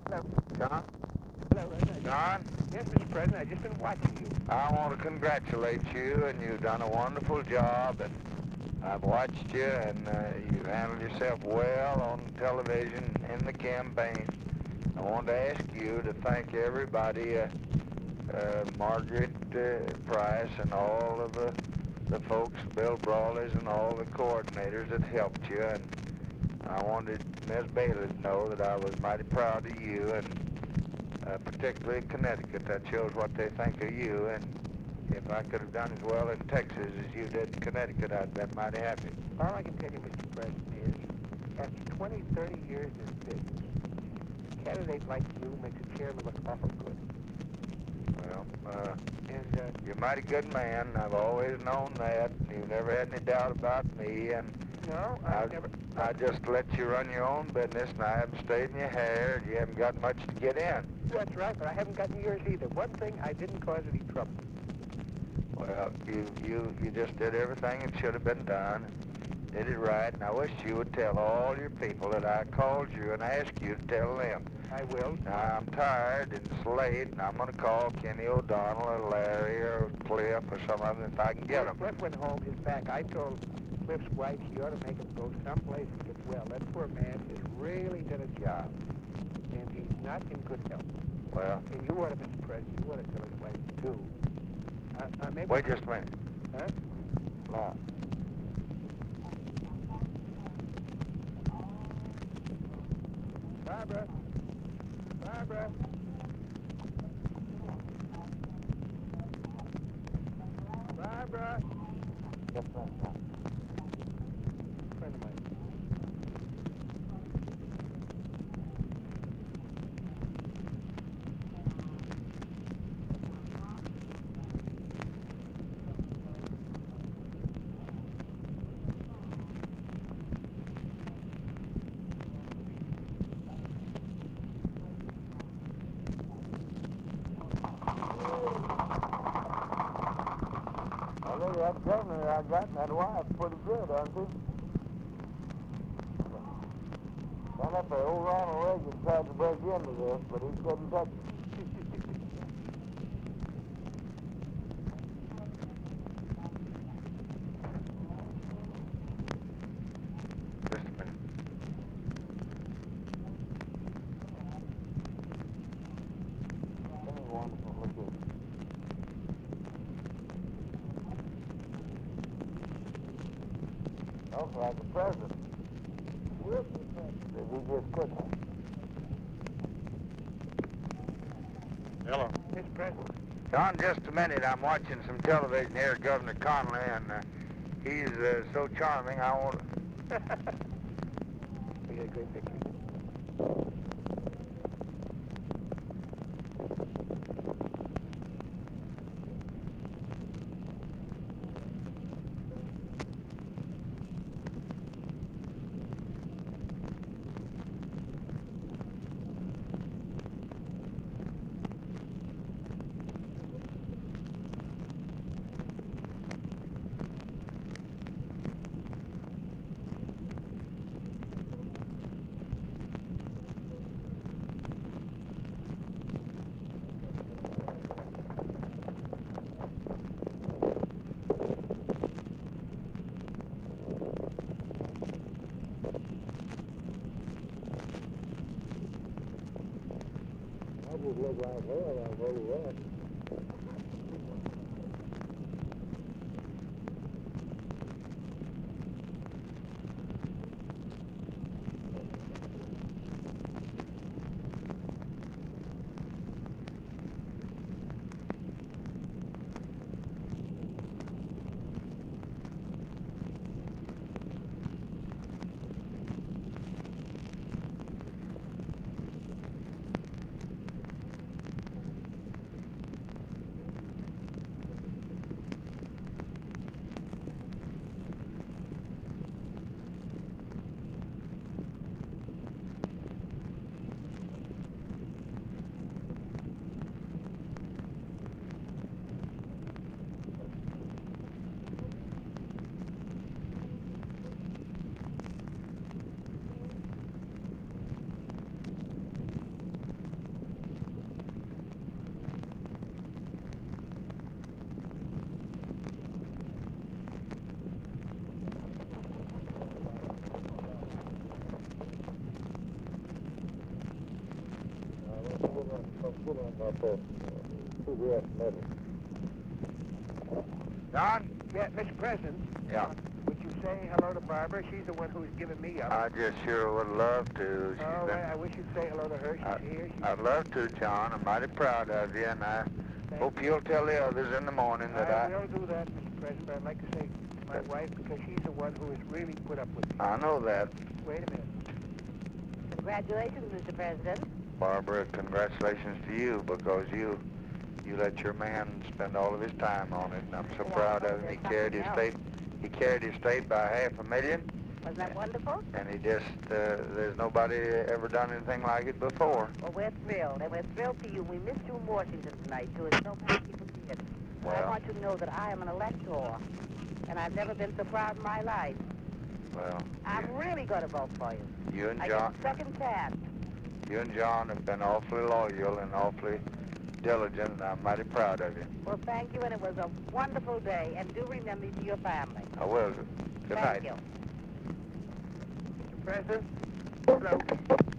Hello. John? Hello, John? Yes, Mr. President, I've just been watching you. I want to congratulate you, and you've done a wonderful job, and I've watched you, and you've handled yourself well on television in the campaign. I want to ask you to thank everybody, Margaret Price and all of the folks, Bill Brawley's and all the coordinators that helped you, and I wanted Ms. Bailey to know that I was mighty proud of you, and particularly Connecticut, that shows what they think of you, and if I could have done as well in Texas as you did in Connecticut, I'd been mighty happy. All I can tell you, Mr. President, is after 20, 30 years in business, a candidate like you makes a chairman look awful good. Well, And you're a mighty good man. I've always known that. You've never had any doubt about me, and no, I've never... I just let you run your own business, and I haven't stayed in your hair, and you haven't got much to get in. That's right, but I haven't gotten yours either. One thing, I didn't cause any trouble. Well, you just did everything that should have been done, did it right, and I wish you would tell all your people that I called you and asked you to tell them. I will. Now, I'm tired and it's late, and I'm going to call Kenny O'Donnell or Larry or Cliff or some of them if I can get them. Cliff went home, his back. I told Cliff's wife she ought to make him go someplace and get well. That poor man has really done a job, and he's not in good health. Well, And you ought to, Mr. President, you ought to tell his wife, too. Maybe wait just a minute. Huh? No. Barbara? Barbara? Barbara? Yes, sir. Friend of mine. I think that governor I got and that wife pretty good, aren't they? Down up there, old Ronald Reagan tried to break into this, but he couldn't touch it. Just a minute. Give me one. Look here. Looks like the president. Did he just quit? Hello. Mr. President. John, just a minute. I'm watching some television here, Governor Connolly, and he's so charming. I want to... We got a great picture. I just look like hell. I'm very well. John? Yeah, Mr. President. Yeah. Would you say hello to Barbara? She's the one who's given me up. I just sure would love to. Oh, I wish you'd say hello to her. She's here. I'd love to, John. I'm mighty proud of you, and I hope you'll tell the others in the morning that I will do that, Mr. President, but I'd like to say to my wife, because she's the one who has really put up with me. I know that. Wait a minute. Congratulations, Mr. President. Barbara, congratulations to you, because you let your man spend all of his time on it, and I'm so proud of him. He carried his state by $500,000. Wasn't that wonderful? And he just, there's nobody ever done anything like it before. Well, we're thrilled, and we're thrilled for you. We missed you in Washington tonight, too. It's so many people here. Well, I want you to know that I am an elector, and I've never been so proud in my life. Well, I'm really going to vote for you. You and I John, get second chance. you and John have been awfully loyal and awfully diligent, and I'm mighty proud of you. Well, thank you, and it was a wonderful day, and do remember to your family. I will. Good night. Thank you. Mr. President, hello.